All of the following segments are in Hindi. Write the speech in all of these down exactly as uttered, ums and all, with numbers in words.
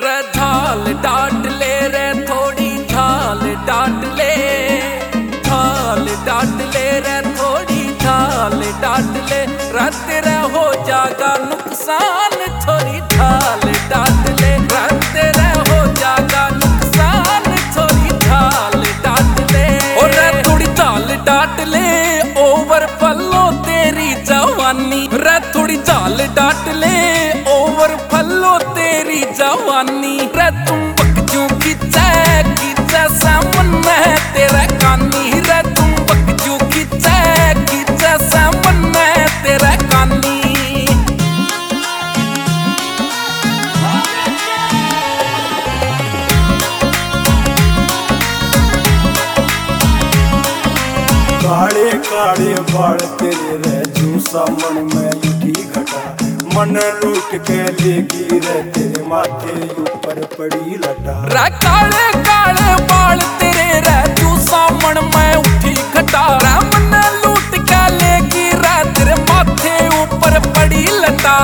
रे झाल डाट ले रे थोड़ी झाल डाट ले, झाल डाट ले रे थोड़ी झाल डाट ले, रे तेरा हो जाएगा नुकसान थोड़ी झाल डाट ले, रे तेरा हो जाएगा नुकसान थोड़ी झाल डाट ले। और रे थोड़ी झाल डाट ले ओवर फलो तेरी जवानी, रे थोड़ी झाल डाट ले ओवर फलो तेरी जवानी, रे तुम बकचू खींचा खींचा सामने तेरा कानी, रे तुम बकचू खींचा खींचा सामने तेरा कानी। काले काले बाल तेरे रे जू सामन में उठी घटा, मन लूट के लेगी रे तेरे माथे ऊपर पड़ी लटा। रे काले काले बाल तेरे रे जू सामन में उठी घटा, रे मन लूट के लेगी रे तेरे माथे ऊपर पड़ी लटा।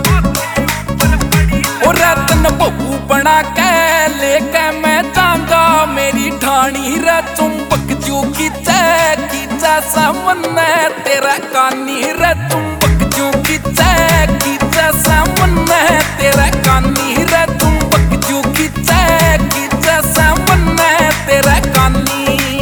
और रतन बहू बना के लेके मैं जाऊंगा मेरी ढाणी, रे चुंबक जू खींचा खींचा सामने तेरा कानी, रे चुंबक जू खींचा खींचा सामने तेरा कानी, रे चुंबक जू खींचा खींचा सामने तेरा कानी।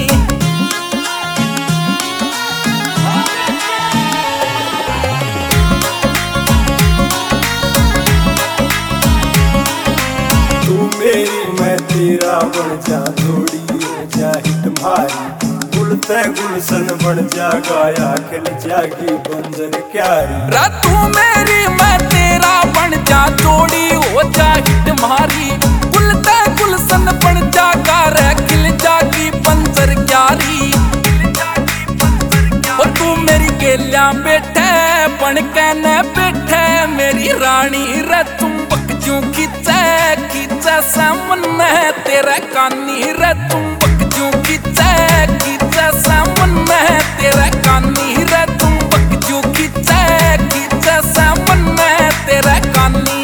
तू मेरी मैं तेरा बन जा जोड़ी हो जा हित मारी, गुलते गुलशन बन जा गाया खिल जागी बंजर क्यारी। रे तू मेरी मैं तेरा बन जा जोड़ी हो जा हिट मारी, गुलते गुलशन बन जा रे खिल जागी बंजर क्यारी। और तू मेरी गेलियां बैठे बन के न बैठे मेरी रानी, रे चुंबक जू खींचा खींचा सामने तेरा कानी, रे चुंबक जू खींचा खींचा सामने तेरा कानी, रे चुंबक जू खींचा खींचा सामने तेरा कानी।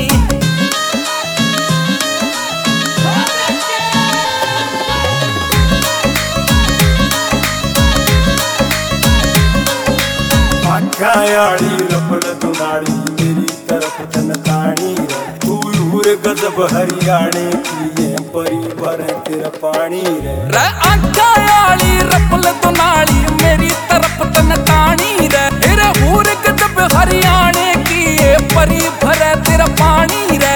आख्यायाड़ी रफल दुनाड़ी मेरी तरफ जनतानी रे, तू यूर गजब हरियाणे की ये परिवार है तेरा पानी रे। रे आख्यायाड़ी रफल दुनाड़ी मेरी तरफ जनतानी रे, तेरे हूर गजब हरियाणे की ये परिवार है तेरा पानी रे।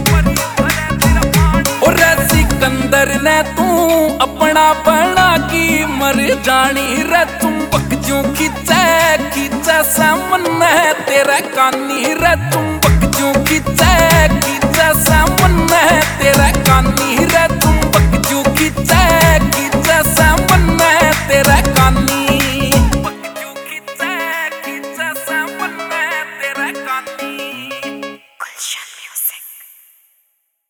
और रे सिकंदर ने तू अपना बना की मर जानी, रे चुंबक जू खींचा खींचा सामने तेरा कानी, रे चुंबक जू खींचा